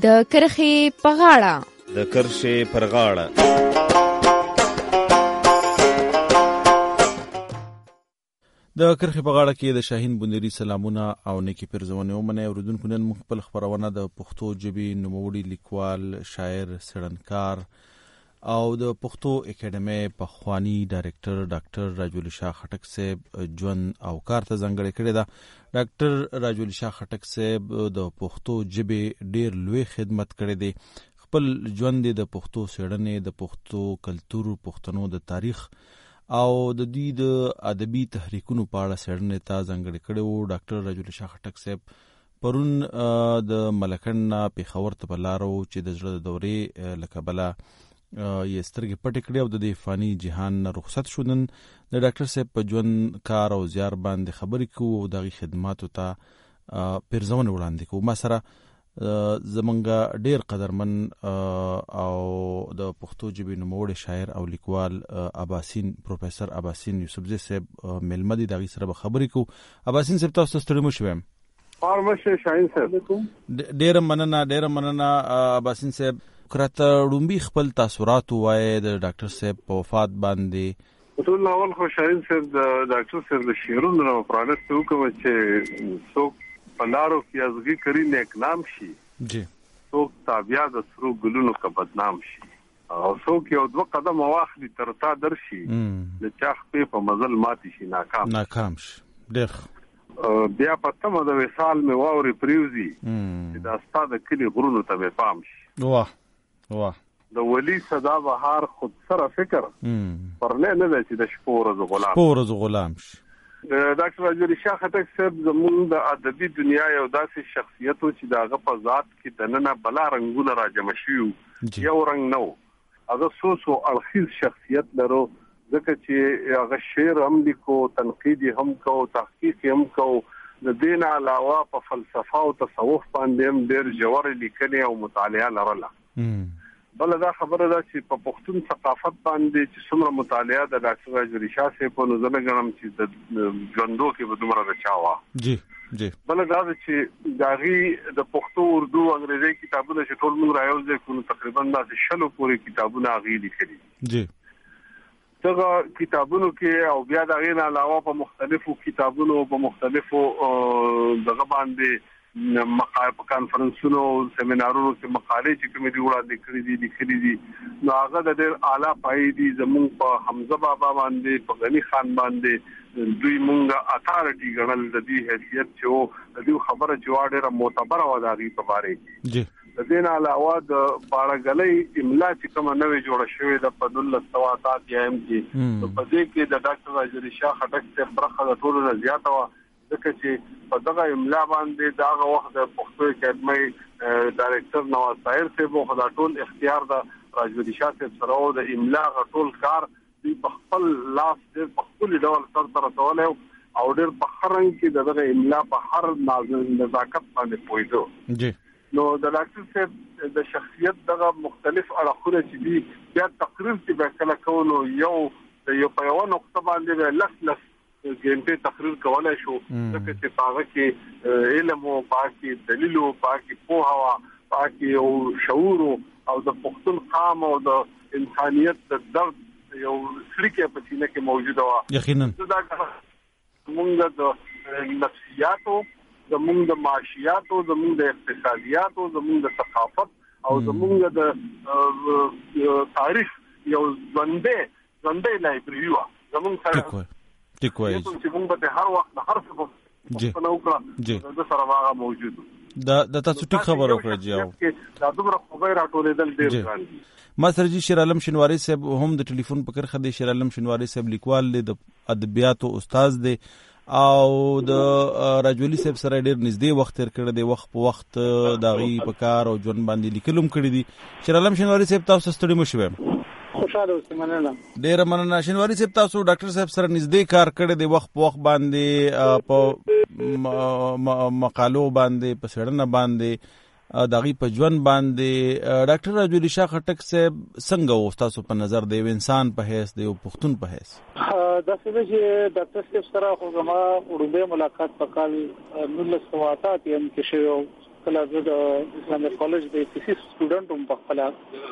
د کرښې په غاړه. د کرښې پر غاړه. د کرښې په غاړه کې د شاهین بندری سلامونه او نیکی پرزونه ومنه. اوریدونکو نن موږ خپل خبرونه د پښتو ژبې نوموړي لیکوال، شاعر، څېړنکار او د پښتو اکیډمي پخوانی ډایرکټر ډاکټر راج ولي شاه خټک صاحب ژوند او کار ته ځانګړې کړې ده. ډاکټر راج ولي شاه خټک صاحب د پښتو ژبې ډېر لوی خدمت کړی دی. خپل ژوند د پښتو څېړنې، د پښتو کلتور، پښتنو د تاریخ او د دوی د ادبي تحریکونو په اړه څېړنې ته ځانګړې کړی و. ډاکټر راج ولي شاه خټک صاحب پرون د ملکنډ نه پېښور ته په لاره و چې د زړه د دورې له کبله یې سترګې پټې کړې او د دې فاني جهان نه رخصت شو. نن د ډاکټر صاحب په ژوند، کار او زیار باندې خبرې کوو او د هغې خدماتو ته پرزونه وړاندې کوو. ما سره زمونږ ډېر قدرمن او د پښتو ژبې نوموړی شاعر او لیکوال اباسین پروفیسر اباسین یوسفزي صاحب میلمه دي. د هغې سره به خبرې کوو. اباسین صاحب، تاسو ته ستړي مه شوم. ډېره مننه اباسین صاحب. کراته ډومبي خپل تاثرات وایي د ډاکټر صاحب په وفات باندې. ټول اول خو شاهین صاحب د ډاکټر صاحب د شعرونو نه پرانست وکم چې څوک په لارو کې ازغي کری نیک نام شي، جی څوک تابع د سرو ګلونو کا بدنام شي، او څوک یو دوه قدم واخلي تر تا درشي د چا خپې په مزل ماتي شي ناکام شي. ډېر بیا په تمه د وصال مې واوري پریوزي چې دا ستا د کلي غرونو ته مې پام شي. واه د ولی صدا بهار خود سره فکر پرله نه دی چې د شپو ورځ غلام شي. ډاکټر راج ولي شاه خټک صاحب زموږ د ادبي دنیا یو داسې شخصیت و چې د هغه په ذات کې دننه بلا رنګونه راجمع شوي، یو رنګ نه و. هغه څو اړخیز شخصیت لرو، ځکه چې هغه شعر هم لیکو، تنقید هم کو، تحقیق هم کو. د دې نه علاوه په فلسفه او تصوف باندې هم ډېر ژورې لیکنې او مطالعه لرله. بل دا خبره ده چې په پښتون ثقافت باندې چې څومره مطالعه د ډاکټر راج ولي شاه صاحب په نظر غنم چې د ژوندو کې به دومره رچاوه. جی بل دا چې داغي د پښتو، اردو، انګریزي کتابونه چې ټول موږ رايوځي کوو، تقریبا د 100 پورې کتابونه غي لیکلي. جی دغه کتابونو کې او بیا د غیر علاوه په مختلفو کتابونو په مختلفو دغه باندې په کانفرنسونو، سیمینارونو کې مقالې چې کومې دی وړاندې کړې دي نو هغه د ډېر اعلی پای دي. زموږ په حمزه بابا باندې، په غني خان باندې دوی مونږه اتارټي ګڼل، د دې حیثیت چې د دې خبره چې ډېره معتبره و د هغې په باره کې. د دې نه علاوه د باړهګلۍ املا چې کومه نوې جوړه شوې ده په 1988 کې، نو په دې کې د ډاکټر راج ولي شاه خټک صاحب برخه د ټولو نه زیاته وه، ځکه چې په دغه املا باندې د هغه وخت د پښتو اکیډمۍ ډایرکټر نواز طاهر صاحب خو دا ټول اختیار د راج ولي شاه صاحب سره و. د املا غټول کار دوی په خپل لاس ډېر په خپل ډول سرته رسولی او ډېر په هر رنګ کې دغه املا په هر نزاکت باندې پوهېده. نو د ډاکټر صاحب د شخصیت دغه مختلف اړخونه چې دي، بیا تقریر چې به کله کوو نو یو په یوه نقطه باندې به لس ګنټې تقریر کولای شو، ځکه چې په هغه کې علم او په هغه کې دلیل او په هغه کې پوهه وه، په هغه کې یو شعور او د پښتون قام او د انسانیت د درد یو څړیکه په سینه کې موجوده وه. یقینا دا زموږ د نفسیاتو، زموږ د معاشیاتو، زموږ د اقتصادیاتو، زموږ د ثقافت او زموږ د تاریخ یو ژوندی لایبرري وه زموږ سره. چې موږ به هر وخت هر څه په نوکړه د سره واغه موجود د تاسو ټیک خبر وکړه دا دومره خبر راټولېدل ډېر ګران دي. ما سره جی شیر عالم شنواری صاحب هم د ټلیفون په کرخه دی. شیر عالم شنواری صاحب لیکوال دی، د ادبیاتو استاد دی او د راج ولي صاحب سره ډېر نږدې وخت تیر کړی دی، وخت په وخت د هغې په کار او ژوند باندې لیکلو هم کړي دي. شیر عالم شنواری صاحب، تاسو ستړي مه شوئ. خوشاله اوسئ. مننه. ډېره مننه. شنواری صاحب، تاسو ډاکټر صاحب سره نږدې کار کړی دی، وخت په وخت باندې په مقالو باندې، په څېړنه باندې، د هغې په ژوند باندې. ډاکټر راج ولي شاه خټک صاحب څنګه و ستاسو په نظر، د یو انسان په حیث، د یو پښتون په حیث؟ داسې ده چې ډاکټر صاحب سره خو زما وړومبی ملاقات په کال 1988 کې شوی و خپل د اسلامي کالج د فزیکس سټوډنټ هم په خپل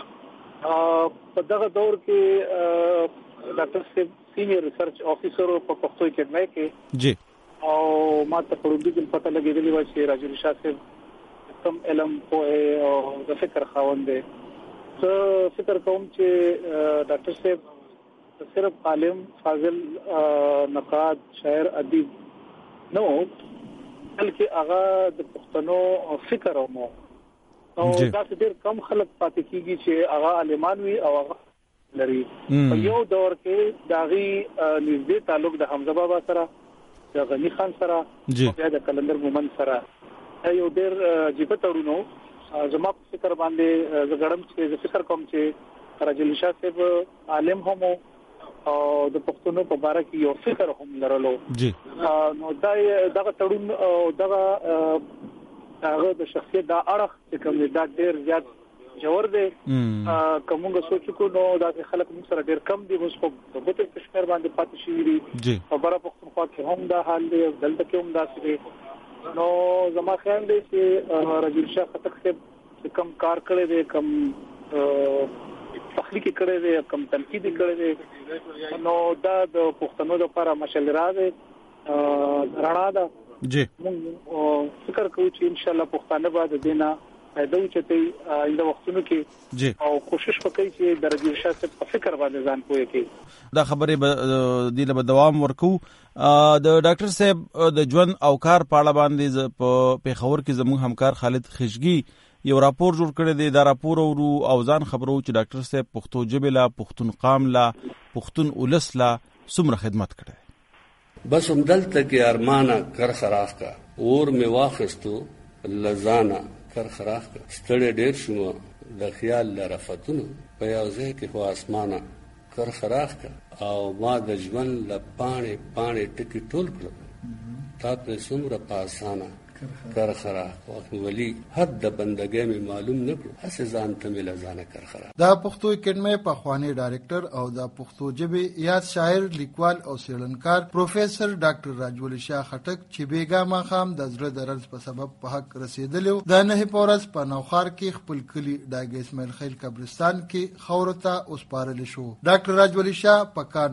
په دغه دور کې ډاکټر سینیئر ریسرچ افیسر په پښتو اکیډمي کې جی او ما ته په دې کې پته لګېدلی و چې راجل شاه صاحب کم علم په او د فکر خاوند دی. زه فکر کوم چې ډاکټر صاحب صرف عالم فاضل نقاد شاعر ادیب نو بلکې هغه د پښتنو فکر او دا ډېر کم خلک پاتې کیږي چې هغه عالمان وي او هغه لري. په یو دور کې داغي نږدې تعلق د حمزه بابا سره د غنی خان سره او د کلندر مومن سره یو ډېر جيبه تړونو زما په فکر باندې زګړم چې فکر کوم چې راجل شاه صاحب عالم هم او د پښتنو په اړه کې یو فکر هم لرلو جی نو دغه تړون او دغه د شخصیت د اړخ چې کوم دا ډېر زیات جوړ دی کومه سوچ کو نو دا خلک موږ سره ډېر کم دي اوس په بوتل کشمیر باندې پاتې شي جی او بره پښتونخوا کې هم دا حال دی دلته کې هم دا څه نو زما خیال دی چې راجل شاه خټک صاحب کم کار کړی دی کم تخلیق کړی دی کم تنقید کړی دی نو دا د پښتنو لپاره مشعل راز دی رڼا ده جی موږ فکر کوو چې ان شاء الله پښتانه بعد دینه فائدہ وچته آینده وختونو کې جی او کوشش وکړي چې درجه شاه صاحب په فکر باندې ځان پوهه کړي. دا خبره د له دوام ورکو د ډاکټر صاحب د ژوند او کار په اړه باندې په پیښور کې زموږ همکار خالد خشګي یو راپور جوړ کړی دی. دا راپور او ځان خبرو چې ډاکټر صاحب پښتو ژبه لا پښتون قام لا پښتون اولس لا څومره خدمت کړي. بس همدلته کې ارمانه کر خراف کا اور می واخستو لزانا کر خراف کا ستړي ډېر شوم د خیال لرفتونو په یو ځای کې خو اسمانه کر خراف کا او ما د ژوند لپاره پانه ټکی ټول کړو تا په څومره پاسانه کر خراف وخت ولی حد د بندګۍ می معلوم نه کړو اسه ځان ته مل ځانه کر خراف. دا پښتو اکیډمي په خواني ډایریکټر او د پښتو ژبه یاد شاعر لیکوال او څېړنکار پروفیسور ډاکټر راجول شاه خټک چې بیګا ما خام د زړه درز په سبب په حق رسیدلو د نه پورس په نوخار کې خپل کلی ډاګ اسماعیل خیل قبرستان کې خورته اوسپارل شو. ډاکټر راجول شاه په کار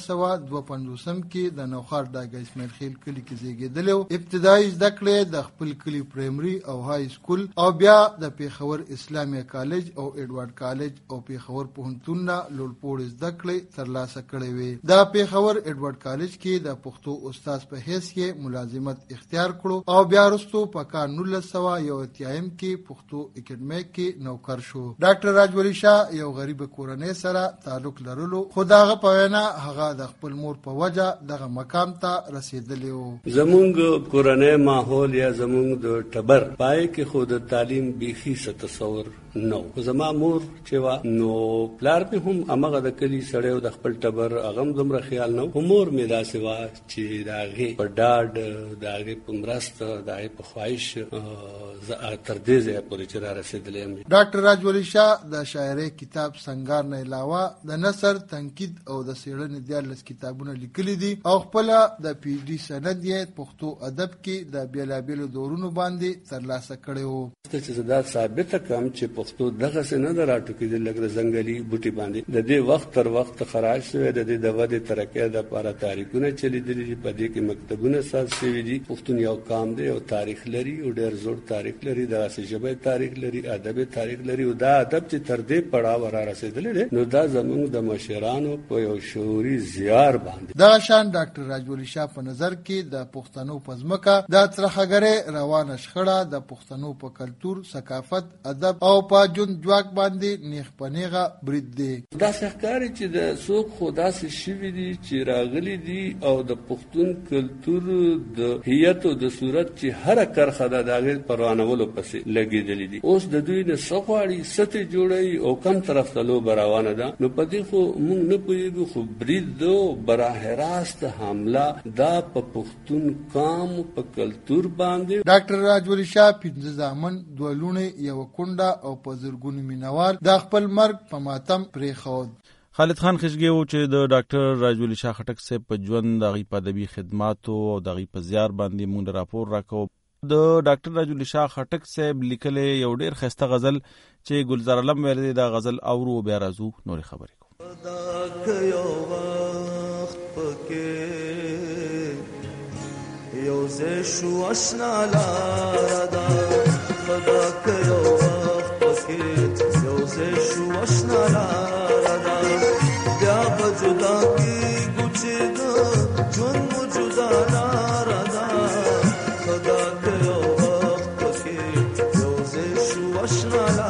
1952 کې د نوخار ډاګ اسماعیل خیل کلی کې زیږیدلو. ابتدایي زده کړې د خپل کلی پرایمري او های سکول او بیا د پیښور اسلامي کالج او ایډوارډ کالج او پیښور پوهنتون لوړپوړ زده کړې ترلاسه کړې وې. د پیښور ایډوارډ کالج کې د پښتو استاد په حیث کې ملازمت اختیار کړو او بیا وروسته په کال 1981 کې پښتو اکیډمي کې نوکر شو. ډاکټر راجول شاه یو غریب کورنۍ سره تعلق لرلو خو داغه په وینا هغه د خپل مور په وجه دغه مقام ته رسیدلی و. زمونږ کورنۍ ماحول یا زمونږ د ټبر پای کې خود تعلیم بيخي څه تصور نو زما مور چې وا نو پلار به هم امغه د کلی سړیو د خپل ټبر اغم زمره خیال نو مور می دا سوا چې داغه په ډاډ داغه په مرست داغه په خواهش تر دې ځای پورې چې را رسیدلې. ډاکټر راجول شاه د شاعرۍ کتاب سنگار نه علاوه د نثر تنقید او د څېړنې دیارلس کتابونه لیکلي دي او خپل د پی ایچ ډي سند یې پښتو ادب کې د بیلابیلو دورونو باندې ترلاسه کړی و. چې زدا ثابت کم چې پښتو دغه څه نه دراټو کې د لګره زنګلي بوټي باندې د دې وخت تر وخت خراج شوی د دې د ودې ترقې د لپاره تاریخونه چلی دي په دې کې مکتبونه ساز شوی دي. پښتون یو قام دی او تاریخ لري او ډېر زوړ تاریخ لري د ژبې تاریخ لري ادب تاریخ لري او دا ادب چې تر دې پړاو را رسیدلی دی نو دا زموږ د مشرانو په یو شعوري زیار باندې دا شان ډاکټر راجول شاه په نظر کې د پښتنو په ځمکه د ترخګره روانه شخړه د پښتنو په کلتور ثقافت ادب او په جون جواک باندې نیغ پنیغه برید دی. دا ښکاري چې د څوک خدا سي شوی دي چې راغلي دي او د پښتون کلتور د هیئت او د صورت چې هر کرخه د داغه پروانولو پسې لګیدلې دي. اوس د دوی نه سخواړي ستې جوړي او کم طرف ته لو براوانه ده نو پدې خو موږ نه پوهیږو خو برید دو براه راست حمله دا په پښتون قام په کلتور باندې. ډاکټر راجول شاه 15 ځامن دولونه یو کونډه او په زرګونو مینوال د خپل مرګ په ماتم پرې خود. خالد خان خشګي و چې د ډاکټر راجول شاه خټک صاحب په ژوند دغه ادبي خدماتو او دغه په زیار باندې مونږ راپور راکو. د ډاکټر راج الدین شاه خټک صاحب لیکلې یو ډیر ښایسته غزل چې گلزار علم ویل دی، دا غزل اورو بیا راځو نورې خبرې کوو. یو وخت پکې یو ځای شو اشنا لاره ده، خدا که یو وخت پکې یو ځای شو اشنا لاره ده، بیا به جدا کېږو چې د ژوند مو جدا لاره ده، خدا که یو وخت پکې یو ځای شو اشنا لاره ده.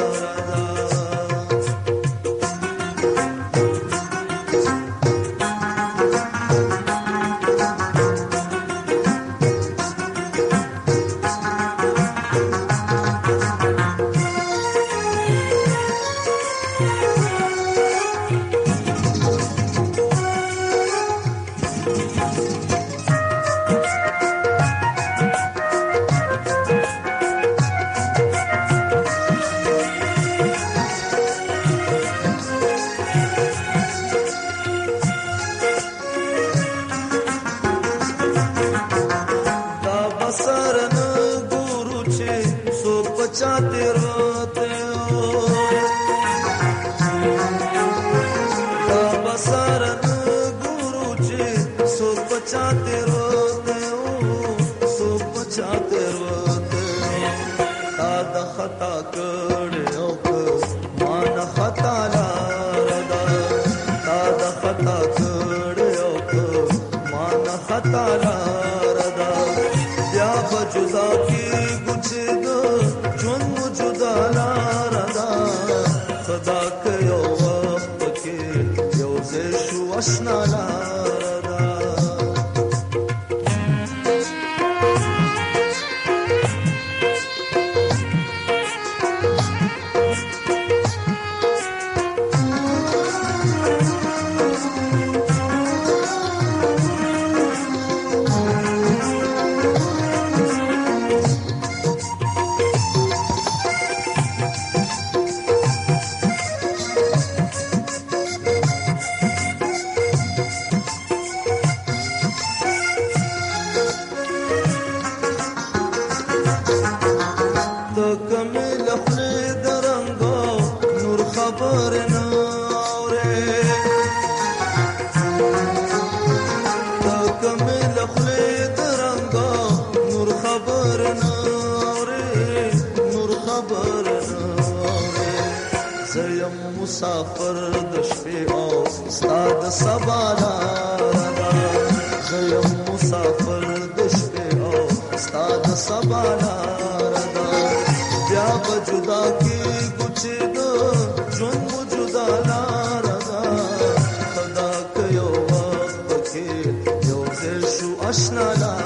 مسافر د شپې او استاد سبا لاره زم مسافر د شپې او استاد سبا لاره بیا به جدا کی کچھ دو ژوند مو جدا لاره خدا کيو وخت کې یو ځل شو آشنا لاره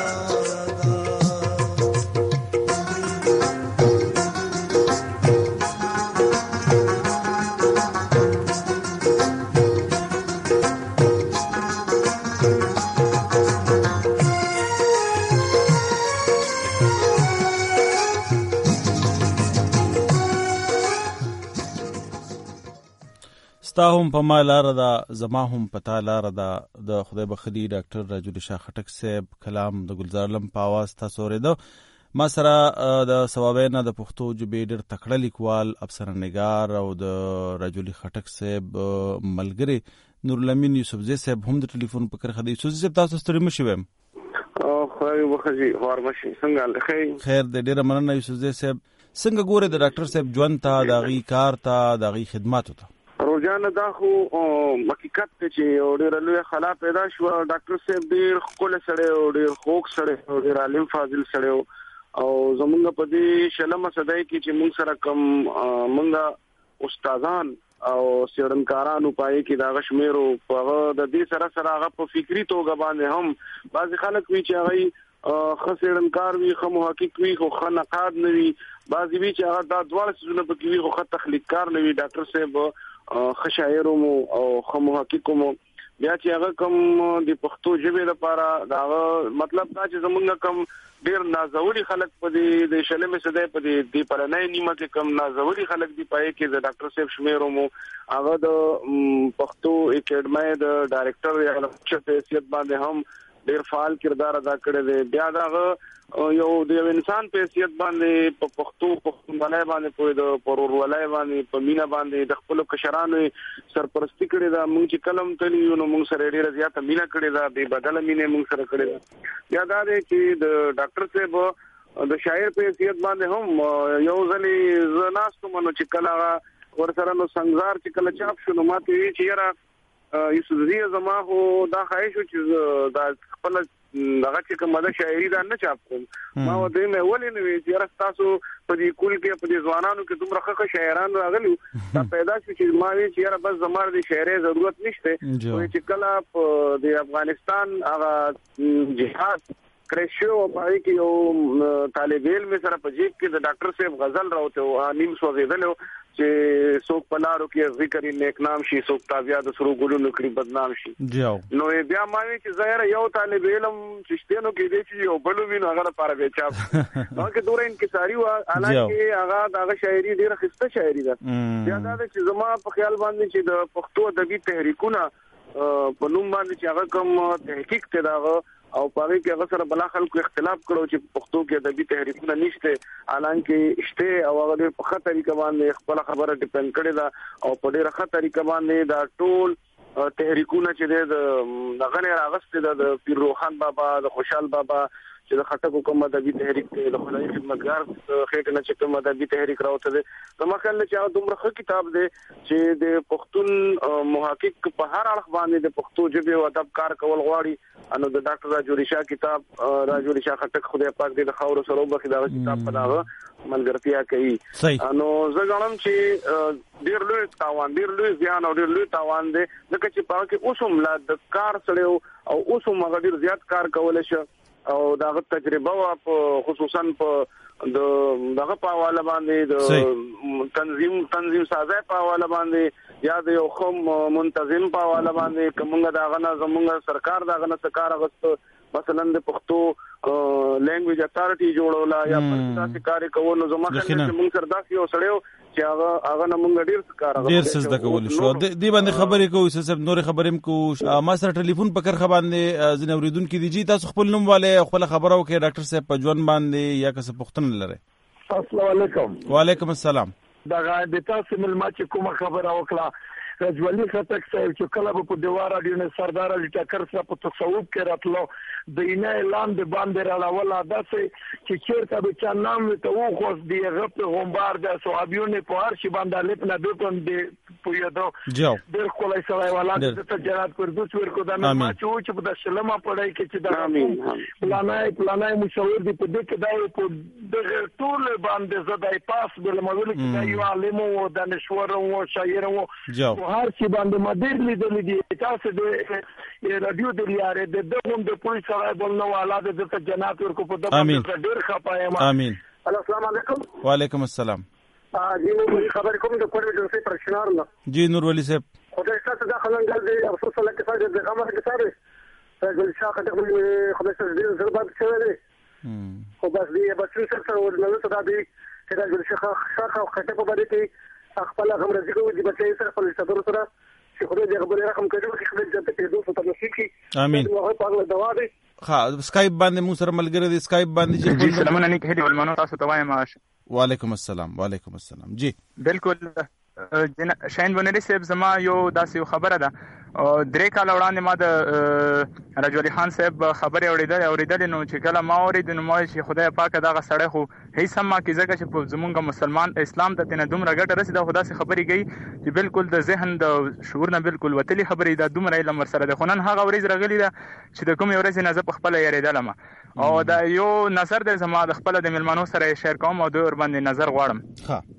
ستا هم په ما لاره ده زما هم په تا لاره ده د خدای بخلي ډاکټر راج الدین شاه خټک صاحب کلام د گلزار علم په اواز تاسو اورېده. ما سره د ثوابینا د پښتو ژبې ډېر تکړه لیکوال افسرنګار او د راج الدین خټک صاحب ملګری نور الامین یوسفزی صاحب هم د ټلیفون په کرخه دی. یوسفزی صاحب تاسو ستړي مشئ ویم خو وخزي ورمشي څنګه خیر د ډېر مننه یوسفزی صاحب. څنګه ګوره د ډاکټر صاحب ژوند ته دغه کار ته دغه خدماتو ته روزانه دا خو حقیقت ته چې ډېر لوی خلا پیدا شو. ډاکټر صاحب ډېر خپل سره ډېر خوږ سره ډېر عالم فاضل سره او زمونږ په دې شلمه صدای کې چې موږ سره کم موږ استادان او سیړنکارانو پای کې دا غشمیرو په د دې سره سره هغه په فکری توګه باندې هم بعض خلک وی چې هغه خسیړنکار وی خو محقق وی خو خنقاد نه وی بعض وی چې هغه دا ډول څه په کې وی خو تخلیقکار نه وی. ډاکټر صاحب خشاعر او خو محقق مو بیا چې هغه کوم د پښتو ژبې لپاره دا مطلب دا چې زمونږ کوم ډیر نازوري خلک په دې د شلمې صدې په دې پرنۍ نیمه کې کم نازوري خلک دی پای کې د ډاکټر صاحب شمیرو مو هغه د پښتو اکیډمۍ د ډایریکټر یا لکچر په حیثیت باندې هم ډیر فعال کردار ادا کړی دی. بیا دا یو د انسان په حیثیت باندې په پښتون باندې په د پرورولای باندې په مینا باندې د خپل کشرانو سرپرستی کړې دا موږ چې کلم تلی نو موږ سره ډیره زیاته مینا کړې دا به بدل مینه موږ سره کړې دا یاد ده چې د ډاکټر صاحب د شاعر په حیثیت باندې هم یو ځلې زناستو منو چې کله ورسره نو څنګه چې کله چاپ شنو ماته وی چې یاره یوسفزی زما هو دا خواهش چې دا خپل دغه چې کومه د شاعري دا نه چاپ کوم ما ودې مې ولې نه وی چې تاسو په دې کول کې په دې ځوانانو کې دومره ښه شاعران راغلي دا پیدا شو چې ما وی چې بس زموږ د شاعري ضرورت نشته چې کله د افغانستان هغه جهاد کرشو پای کې یو طالب علم سره په جیب کې د ډاکټر صاحب غزل راوته نیم سوځیدل چې څوک پلارو کې ذکر نیک نام شي څوک تابعیا د سرو ګلو نکړي بدنام شي نو بیا ما وی چې ظاهر یو طالب علم چشتینو کې دی چې یو بلو وینو هغه لپاره به چاپ نو کې دوره انکساری و حالانکه هغه دغه شاعري ډیره خسته شاعري ده بیا دا چې زما په خیال باندې چې د پښتو ادبي تحریکونه په نوم باندې چې هغه کوم تحقیق ته داغه او پاره کې هغه سره بلا خلکو اختلاف کړو چې پښتو کې ادبي تحریکونه نشته حالانکه شته او هغه په خطر طریقه باندې خپل خبره ډیپند کړي دا او په ډیره خطر طریقه باندې دا ټول تحریکونه چې د غنې راغسته د پیر روحان بابا د خوشحال بابا چې د خټکو کوم ادبي تحریک ته د خدای خدمتګار خېټه نه چې کوم ادبي تحریک راوته ده تما خل چې دومره ښه کتاب دی چې د پښتون محقق په هر اړخ باندې د پښتو ژبه او ادب کار کول غواړي انو د ډاکټر راجوری شاه کتاب راجوری شاه خټک خدای پاک دې د خاور سره وبخي دا کتاب پناغه ملګرتیا کوي انو زه غواړم چې ډیر لوی تاوان ډیر لوی ځان او ډیر لوی تاوان دی ځکه چې پاک اوسم لا د کار سره او اوسم هغه ډیر زیات کار کول شي او داغه تجربه او خصوصا په دغه په حواله باندې د تنظیم سازه په حواله باندې یا د یو خم منتظم په حواله باندې کومه داغه نه زموږ سرکار داغه نه سرکار غوښتو مثلا د پښتو لینګویج اتارټي جوړولا یا پښتو کار کول نو زموږ چې موږ سره داسې یو سړیو چې هغه نه موږ ډیر کار غوښتو ډیر څه د کول شو دی باندې خبرې کوو سب نور خبرې کو ما سره ټلیفون پکر خ باندې ځنه اوریدونکو دي چې تاسو خپل نوم والے خپل خبرو کې ډاکټر صاحب په ژوند باندې یا کس پښتون لره السلام علیکم وعلیکم السلام دا د تاسو ملما چې کومه خبره وکړه رجولی خطک صاحب چې کله په دیوار اډیو نه سردار علي ټکر سره په تصوف کې راتلو د اینه اعلان د باندې راولا داسې چې چیرته به چا نام ته و خو دی غپ غومبار د صحابيونو په هر شي باندې لپنه دوتون دی پویدو ډېر کولای سره ولا د جنات پردوس ورکو دا ما چې په دشلمه پړای کې چې دا پلانای مشاور دی په دې کې دا په د ټول باندې زداي پاس بل مولوی کې دا یو عالم او دانشور او شاعر او هر شي باندې مدیر لیدل دي تاسو د رادیو د لیاره د دغه د پولیس سره بل نو والا د جنات ورکو په دغه ډېر خپایم امين السلام علیکم وعلیکم السلام جی نو خبر کوم د کوم د پرشنار نه جی نور ولی صاحب خدای تاسو د خلنګل دی افسوس الله کې فائدې د غمر کې سره د شاخه د خدای سره د زربات شوی دی خو بس دی بس سره ورنه صدا دی چې د شاخه خټه په باندې کې خپل غم راځي کوي چې بچي سره خپل صدر سره چې خدای دې خبره رقم کړو چې خپل جنت کې دوه ستاسو شي امين هغه په دوا دی ها سکایپ باندې مو سره ملګری دی سکایپ باندې چې سلامونه نه کېدی ولمنو تاسو ته وایم وعلیکم السلام جی بالکل شاین بنری صاحب زما یو داسې خبره ده درې کال وړاندې ما د رجولی خان صاحب خبرې اوریدل نو چې کله ما اورید نو ما چې خدای پاک دغه سړی خو هیڅ هم ما کې ځکه چې په زمونږ مسلمان اسلام ته نه دومره ګټه رسیده خدا سي خبرې گئی چې بالکل د ذهن د شعور نه بالکل وتلی خبرې د دومره علم سره د خنن هغه ورځ رغلی ده چې د کوم ورځ نه ز په خپل یریدل ما او دا یو نظر د زما د خپل د ملمنو سره شیر کوم او د ور باندې نظر غواړم ها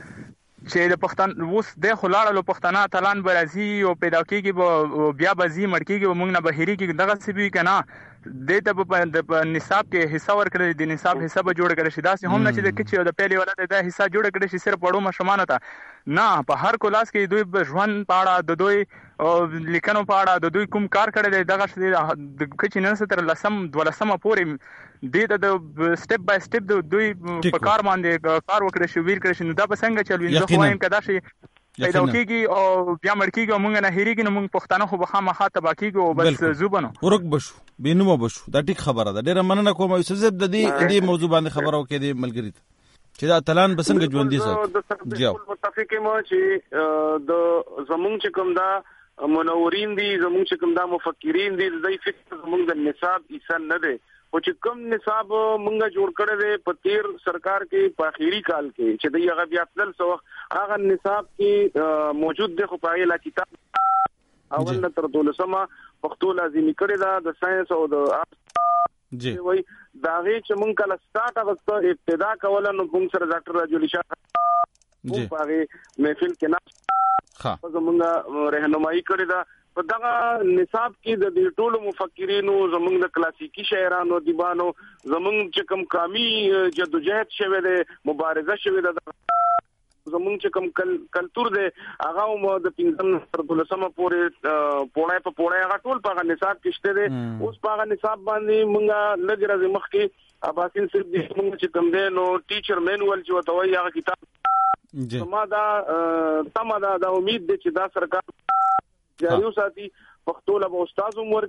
چې د پښتون ووس د خلاړو پښتنه تلان برازي او پیدا کیږي بیا بزي مړکیږي موږ نه بهيري کې دغه سبي کنه د په نصاب کې حصہ ورکړل د نصاب حصہ به جوړ کړی شي دا هم نه چې د کچې د پیلي ولادت د حصہ جوړ کړی شي صرف پړو مشمانه ته نه په هر کلاس کې دوی ژوند پاړه د دوی لیکنو پاړه د دوی کوم کار کړی دغه د کچې نه ستر لسم دولسمه پورې د سټپ بای سټپ دوی په کار باندې کار وکړي شي ویل کړی شي نو دا به څنګه چلوي زه وایم کدا شي پیدا کیږي او بیا مړ کیږي او موږ نه هېریږي، نو موږ پښتانه خو به خامخا تباه کیږو او بس زوبنو ورک بشو بینو بشو. دا ټیک خبره ده. ډیره مننه کوم یوسف صاحب د دې موضوع باندې خبرو کې د ملګری چې دا تلان بسنګ ژوند دي سره جواب متفق ما چې د زمونږ چې کوم دا منورین دي، زمونږ چې کوم دا مفکرین دي، د فکر زمونږ د نصاب ایسان نه دی، او چې کوم نصاب مونږه جوړ کړی دی په تیر سرکار کې په اخیری کال کې چې د هغه بیا تل سو هغه نصاب کې موجود دی، خو په لا کتاب اول نه تر 12 پښتو لازمي کړی دا د ساينس او د جی وای دا غي چې مونږ کله سٹارټ اوسه ابتدا کوله نو مونږ سره ډاکټر راجولی شاه مونږ په محفل کې نه زمونږه رهنمایي کړې ده په دغه نصاب کې د دې ټولو مفکرینو زمونږ د کلاسیکی شاعرانو دیوانو زمونږ چې کوم قومي جدوجہد شوه ده مبارزه شوه ده زمونږ چې کوم کلچر دی هغه مو د 15 تر 12 پورې پوره هغه ټول په نصاب کې شته دي. اوس په نصاب باندې مونږه لږ راځي مخ کې اباسین صرف د مونږ چې کوم دی نو ټیچر مینوال چې وتوي هغه کتاب ما دا تمه دا امید دي چې دا سرکار جاری وساتي پښتو له استاد عمر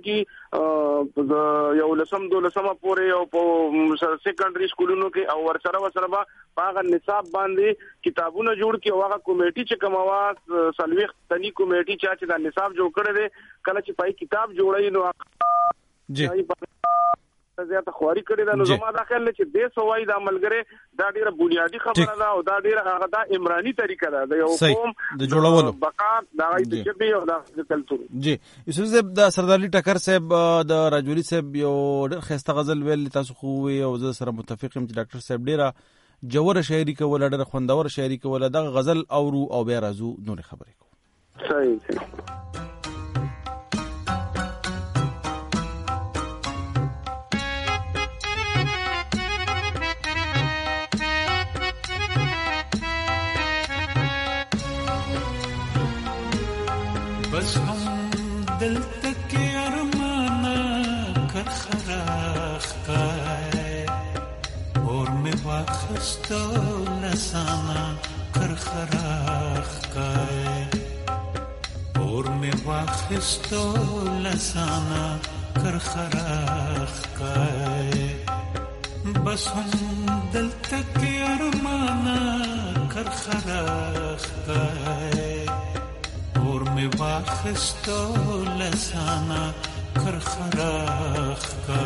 کې یو لسم دولسمه پورې او په سیکنډري سکولونو کې او ورسره هغه نصاب باندې کتابونه جوړ کې او هغه کمیټي چې کوم واس سلويخ تني کمیټي چې دا نصاب جوړ کړی دی کله چې پای کتاب جوړای نو جی زیاته خواري کړی دا نو زما دا خیال چې د سوای د عملګره دا ډیره بنیادی خبره ده او دا ډیره هغه د عمراني طریقه ده د یو قوم د جوړولو بقا د غي د جبي او د کلچر. جی یوسف صاحب د سردارلی ټکر صاحب د راجولی صاحب یو خسته غزل ویل تاسو خو او زه سره متفقم چې ډاکټر صاحب ډیره جوړه شاعري کوله ډیره خوندور شاعري کوله د غزل اورو او بیا راځو نور خبرې کوو. صحیح बस हम दिल तक अरमाना कर खराख का और मैं वाखस्तो लसाना कर खराख का और मैं वाखस्तो लसाना कर खराख का बस हम दिल तक अरमाना कर खराख का और मैं वाखस्तो लसाना कर खराख का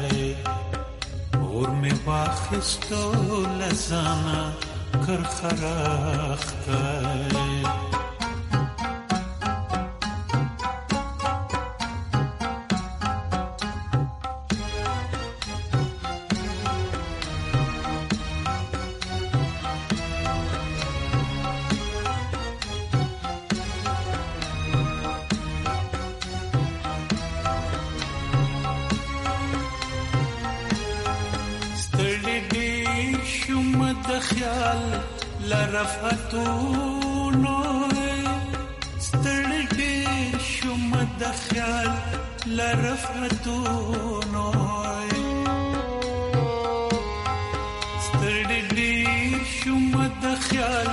और मैं वाखस्तो लसाना कर खराख का لرفتونو ستړي دې شوم د خیال لرفتونو ستړي دې شوم د خیال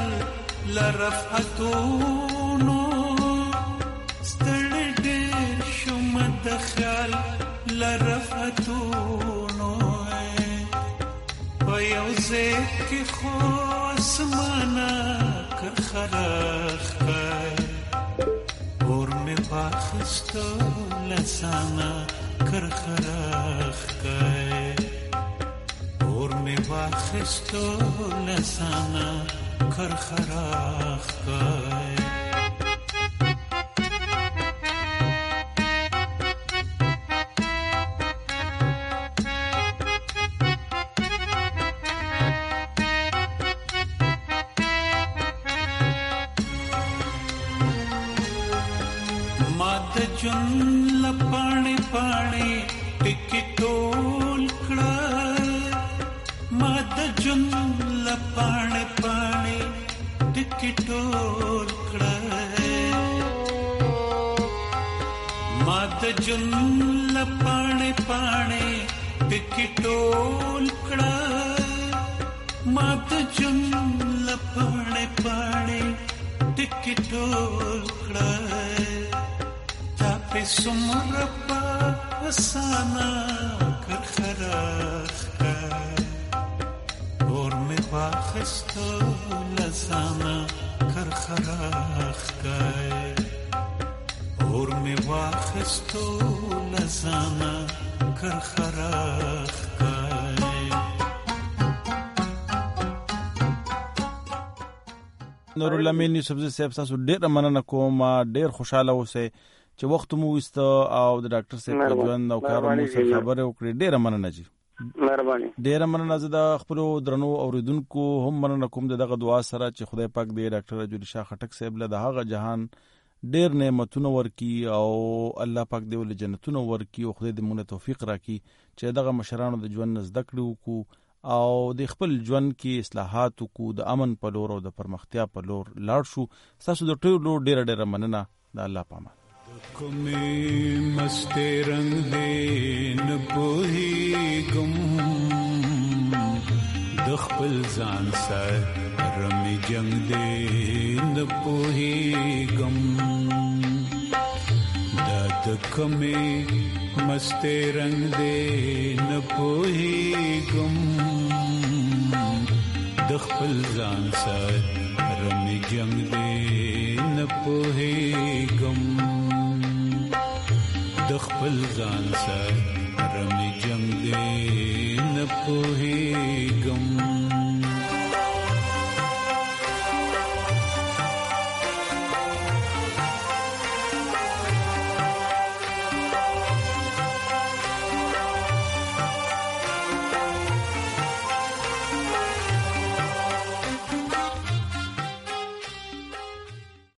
لرفتونو ستړي دې شوم د خیال لرفتونو ويوزه کې خو आसमाना कर खराख का और मैं वाखस्तो लसाना कर खराख का और मैं वाखस्तो लसाना कर खराख का जन लपाणे पाणे टिकटोल खड़ा मद जन लपाणे पाणे टिकटोल खड़ा मद जन लपाणे पाणे टिकटोल खड़ा मद जन लपाणे पाणे ټکټول کړای تا په سمره پاسانا کر خراخ کای اور می واخستو لزانا کر خراخ کای اور می واخستو لزانا کر خراخ کای. نور الامین یوسفزی صاحب تاسو ډیر مننه کوم، ډیر خوشاله اوسئ چې وخت مو وسته او د ډاکټر صاحب په ژوند او کار مو سره خبرې وکړې. ډیر مننه جی، مهرباني. ډیر مننه. زه د خپل درنو اوریدونکو هم مننه کوم دغه دعا سره چې خدای پاک دې ډاکټر رجولی شاه خټک صاحب له دغه جهان ډیر نعمتونه ورکي او الله پاک دې ول جنتونه ورکي او خدای دې مونږ توفیق راکړي چې دغه مشرانو د ژوند زده کړو کو او د خپل ژوند کې اصلاحات کو د امن په لور او د پرمختیا په لور لاړ شو. تاسو د ټولو ډیر مننه. د الله پامان. کومې مسته رنگ دې نه پوهېږم د خپل ځان سره رمې جنگ دې نه پوهېږم دا د کومې مسته رنگ دې نه پوهېږم د خپل ځان سره رمې جنگ دې نه پوهېږم د خپل ځان سره رمې جنگ دې نه پوهېږم.